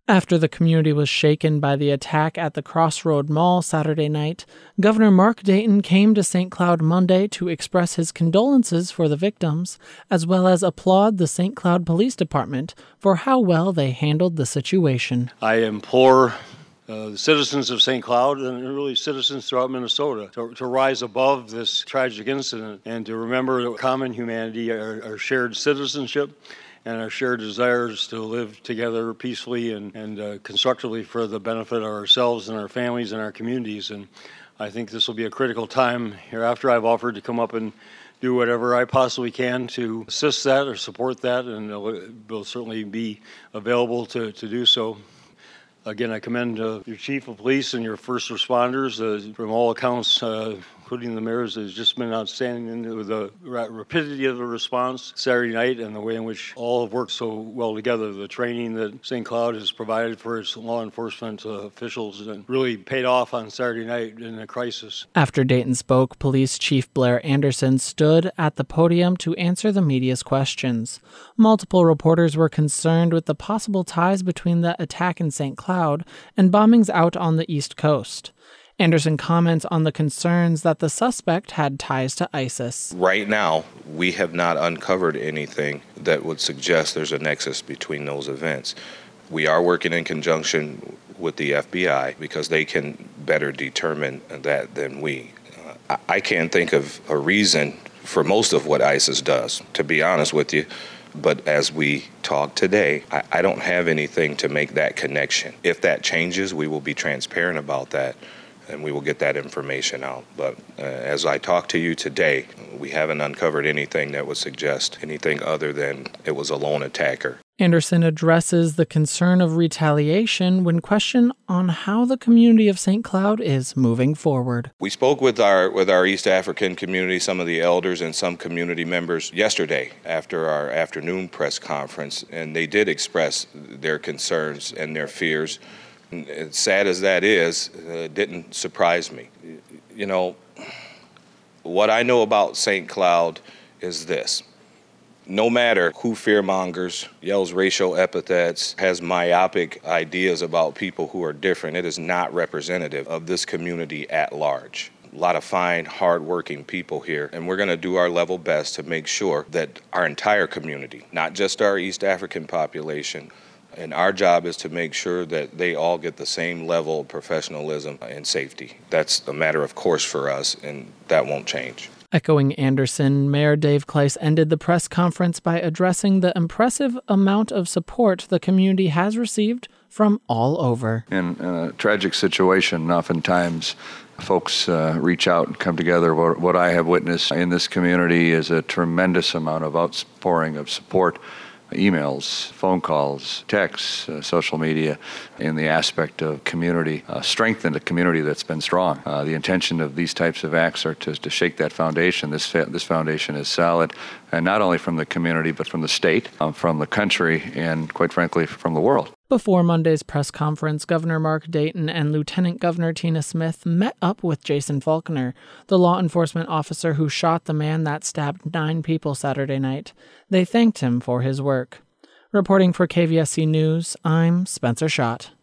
After the community was shaken by the attack at the Crossroad Mall Saturday night, Governor Mark Dayton came to St. Cloud Monday to express his condolences for the victims, as well as applaud the St. Cloud Police Department for how well they handled the situation. I implore the citizens of St. Cloud and really citizens throughout Minnesota to rise above this tragic incident and to remember common humanity, our shared citizenship, and our shared desires to live together peacefully and constructively for the benefit of ourselves and our families and our communities. And I think this will be a critical time hereafter. I've offered to come up and do whatever I possibly can to assist that or support that, and will certainly be available to do so. Again, I commend your chief of police and your first responders. From all accounts, including the mayor's, has just been outstanding with the rapidity of the response Saturday night and the way in which all have worked so well together. The training that St. Cloud has provided for its law enforcement officials and really paid off on Saturday night in a crisis. After Dayton spoke, Police Chief Blair Anderson stood at the podium to answer the media's questions. Multiple reporters were concerned with the possible ties between the attack in St. Cloud and bombings out on the East Coast. Anderson comments on the concerns that the suspect had ties to ISIS. Right now, we have not uncovered anything that would suggest there's a nexus between those events. We are working in conjunction with the FBI because they can better determine that than we. I can't think of a reason for most of what ISIS does, to be honest with you. But as we talk today, I don't have anything to make that connection. If that changes, we will be transparent about that, and we will get that information out. But as I talk to you today, we haven't uncovered anything that would suggest anything other than it was a lone attacker. Anderson addresses the concern of retaliation when questioned on how the community of St. Cloud is moving forward. We spoke with our East African community, some of the elders and some community members yesterday after our afternoon press conference, and they did express their concerns and their fears. As sad as that is, it didn't surprise me. You know, what I know about St. Cloud is this. No matter who fearmongers, yells racial epithets, has myopic ideas about people who are different, it is not representative of this community at large. A lot of fine, hard-working people here, and we're going to do our level best to make sure that our entire community, not just our East African population, and our job is to make sure that they all get the same level of professionalism and safety. That's a matter of course for us, and that won't change. Echoing Anderson, Mayor Dave Kleis ended the press conference by addressing the impressive amount of support the community has received from all over. In a tragic situation, oftentimes folks reach out and come together. What I have witnessed in this community is a tremendous amount of outpouring of support. Emails, phone calls, texts, social media, in the aspect of community, strengthen a community that's been strong. The intention of these types of acts are to shake that foundation. This foundation is solid, and not only from the community, but from the state, from the country, and quite frankly, from the world. Before Monday's press conference, Governor Mark Dayton and Lieutenant Governor Tina Smith met up with Jason Faulkner, the law enforcement officer who shot the man that stabbed 9 people Saturday night. They thanked him for his work. Reporting for KVSC News, I'm Spencer Schott.